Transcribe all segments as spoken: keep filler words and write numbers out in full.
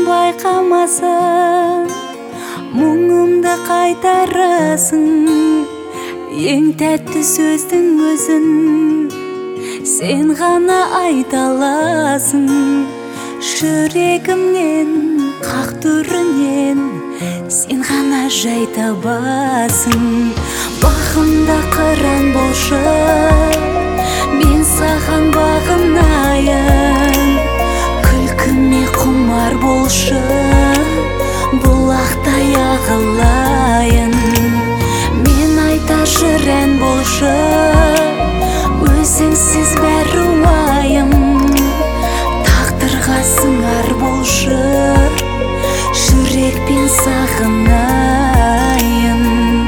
байқамасаң, мұңымды қайтарасың. Ең тәтті сөздің өзін сен ғана айта аласың. Жүрегімнен, қақ түрінен сен ғана жай табасың. Бағымда қыран болшы, мен саған бағынайын. Күлкіме құмар болшы, бұлақтай ағылайын. Мен айта жүр ән болшы, өзіңсіз бәрі уайым. Тағдырға сыңар болшы, жүрекпен сағынайын.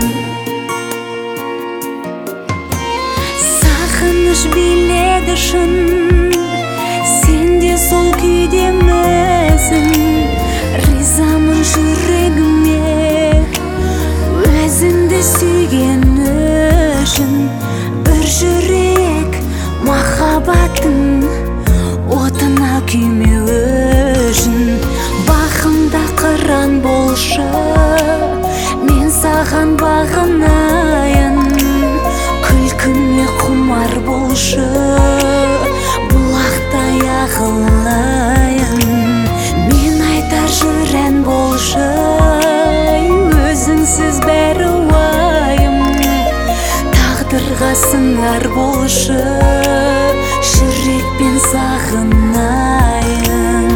Сағыныш биледі шын, сен де сол күйдемісің. Ризамын жүрегіме, өзіңді сүйген үшін. Бір жүрек махаббаттың отына күймеу үшін. Бағымда қыран болшы, мен саған бағынайын. Күлкіме құмар болшы, бұлақтай ағылайын. Мен айтар жүр ән болшы, өзіңсіз бәрі уайым. Тағдырға сыңар болшы, жүрекпен сағынайын.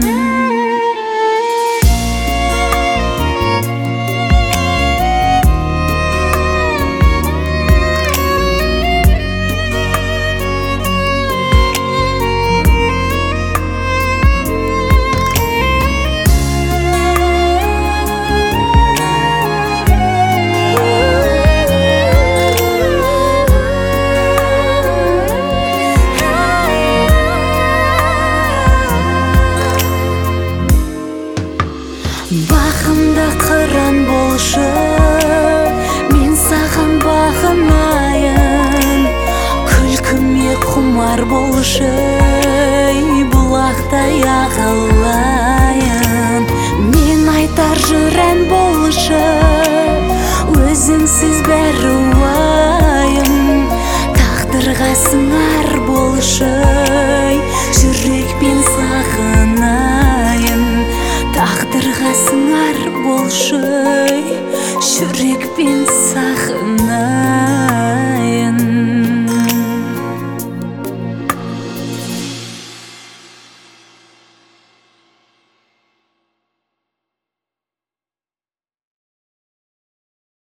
Бағымда қыран болшы, мен саған бағынайын. Күлкіме құмар болшы, бұлақтай ағылайын. Мен айтар жүр ән болшы, өзіңсіз бәрі уайым. Тағдырға сыңар болшы,